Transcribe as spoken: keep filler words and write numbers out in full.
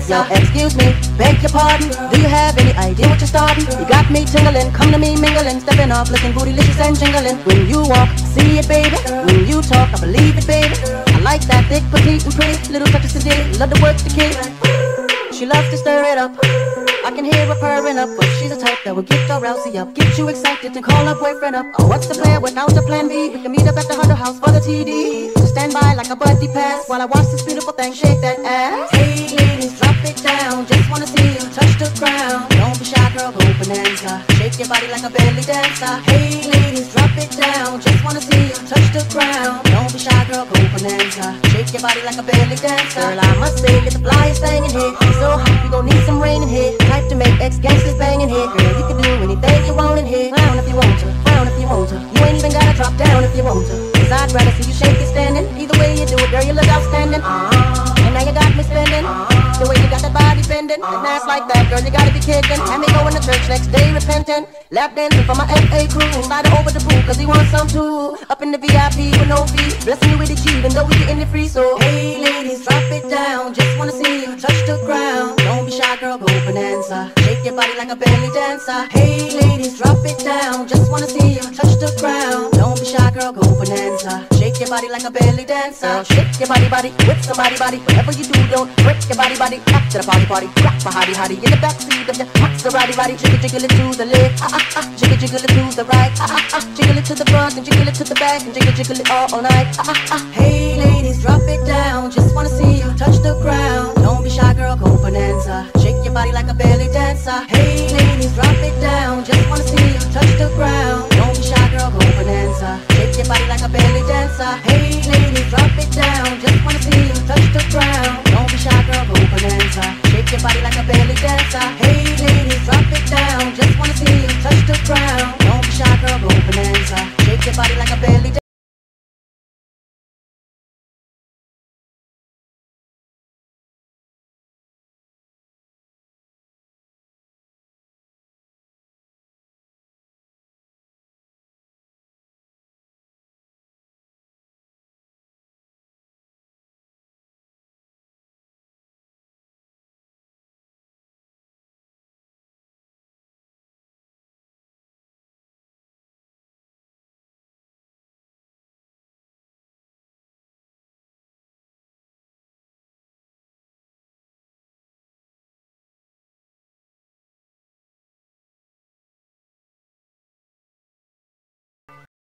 Yo, excuse me, beg your pardon. Do you have any idea what you're starting? You got me tingling, come to me mingling, stepping off, looking bootylicious and jingling. When you walk, see it, baby. When you talk, I believe it, baby. I like that thick, petite, and pretty. Little touches to dig, love to work the kid. She loves to stir it up. I can hear her purring up, but she's the type that will get your rousey up, get you excited to call her boyfriend up. Oh, what's the plan without the plan B? We can meet up at the Hunter House for the T D. So stand by like a buddy pass while I watch this beautiful thing shake that ass. Hey ladies, drop it down, just wanna see you touch the ground. Don't be shy, girl, go bonanza. Shake your body like a belly dancer. Hey ladies, drop it down, just wanna see you touch the ground. Don't be shy, girl, go bonanza. Shake your body like a belly dancer. Girl, I must say, get the flyest thing in here. It's so hot, we gon' need some rain in here. Type to make ex-gangsters bang in here. Girl, you can do anything you want in here. Frown if you want to, frown if you want to. You ain't even gotta drop down if you want to. Cause I'd rather see you shake it standing. Either way you do it, girl, you look outstanding. uh, And now you got me spending. uh, The way you got that body bending, and ass like that, girl, you gotta be kidding. And me going to church next day repenting. Lap dancing for my F A crew. Slide over the pool cause he wants some too. Up in the V I P with no fee. Blessing you with the G even though we getting it free. So hey ladies, drop it down. Just wanna see you touch the ground. Don't be shy, girl, go bonanza. Shake your body like a belly dancer. Hey ladies, drop it down. Just wanna see you touch the ground. Don't be shy, girl, go bonanza. Shake your body like a belly dancer. Girl, shake your body, body, whip somebody, body. Whatever you do, don't break your body, body. Back to the party, party. Rock my hottie, hottie. In the backseat of your Maserati, body. Jiggle, jiggle it to the left. Ah, ah, ah. Jiggle, jiggle it to the right. Ah, ah, ah. Jiggle it to the front and jiggle it to the back and jiggle, jiggle it all, all night. Ah, ah, ah. Hey ladies, drop it down. Just wanna see you touch the ground. Don't be shy, girl, go bonanza. Shake your body like a belly dancer. Hey ladies, drop it down. Just wanna see you touch the ground. Don't be shy, girl, go bonanza. Shake your body like a belly dancer. Hey ladies, drop it down. Just wanna see you touch the ground. Don't be shy, girl, go bonanza. Shake your body like a belly dancer. Hey ladies, drop it down. Just wanna see you touch the ground. Don't be shy, girl, go bonanza. Shake your body like a belly dancer.